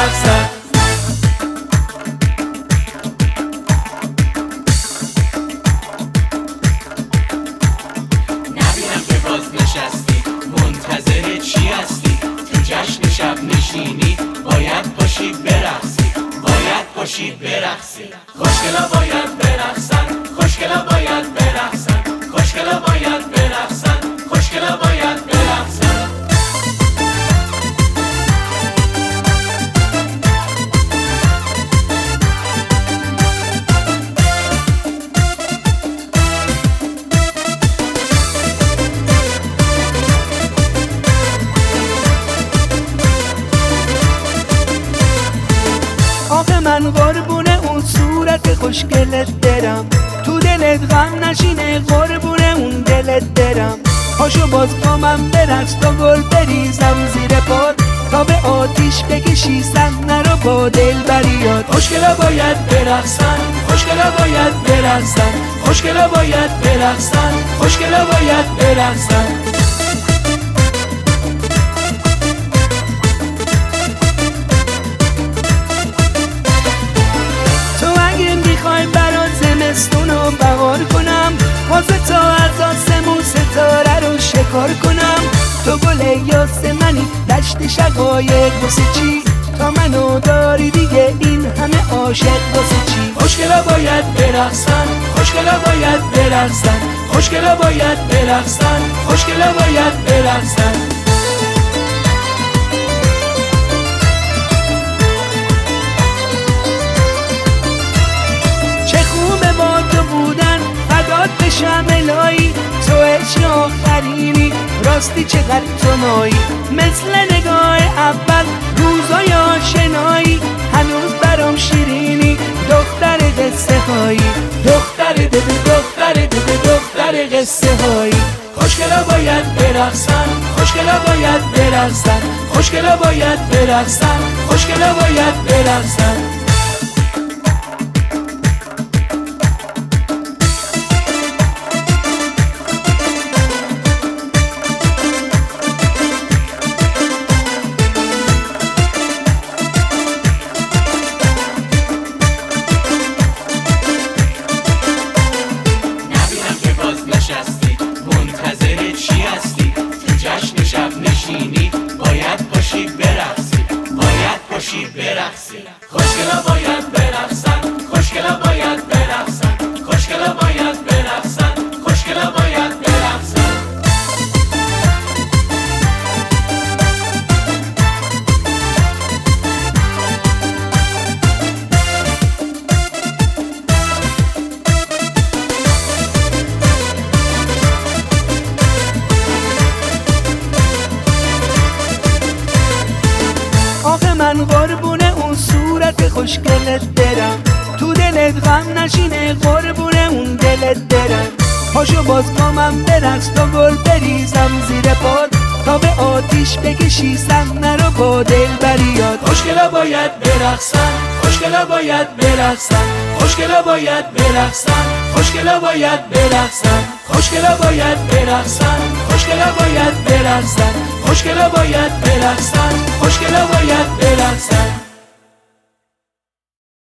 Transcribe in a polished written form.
برقصن. نبینم که باز نشستی منتظر چی هستی؟ تو جشن شب نشینی باید پاشی برقصی، باید پاشی برقصی. خوشگلا باید برقصن، خوشگلا باید برقصن، خوشگلا باید برقصن، خوشگلا باید برقصن. آخه من قربون اون صورت خوشگلت برم، تو دلت غم نشینه قربون اون دلت برم. پاشو باز با من برقص تا گل بریزم زیر پات، تا به آتیش بکشی صحنه رو با دلبریات. خوشگلا باید برقصن، خوشگلا باید برقصن، خوشگلا باید برقصن، خوشگلا باید برقصن. برات زمستون رو بهار کنم، واسه تا از آسمون ستاره رو شکار کنم. تو گل یاسمنی دشت شقایق واسه چی؟ تا منو داری دیگه این همه عاشق واسه چی؟ خوشگلا باید برقصن، خوشگلا باید برقصن، خوشگلا باید برقصن، خوشگلا باید برقصن. بشم الهی تو عشق آخرینی، راستی چقدر تو مایی مثل نگاه اول روزای آشنایی. هنوز برام شیرینی دختر قصه هایی، دختر دل دختر دل دختر قصه هایی. خوشگلا باید برقصن، خوشگلا باید برقصن، خوشگلا باید برقصن، خوشگلا باید برقصن. منتظر چی هستی؟ تو جشن شب نشینی باید پاشی برقصی، باید پاشی برقصی. خوشگلا باید برقصن، خوشگلا باید برقصن، خوشگلا باید برقصن، خوشگلا باید برقصن. آخه من قربون اون صورت خوشگلت برم، تو دلت غم نشینه قربون اون دلت برم. پاشو باز با من برقص تا گل بریزم زیر پات، تا به آتیش بکشی صحنه رو با دلبریات. خوشگلا باید برقصن، خوشگلا باید برقصن، خوشگلا باید برقصن، خوشگلا باید برقصن، خوشگلا باید برقصن، خوشگلا باید برقصن، خوشگلا باید برقصن، خوشگلا باید برقصن.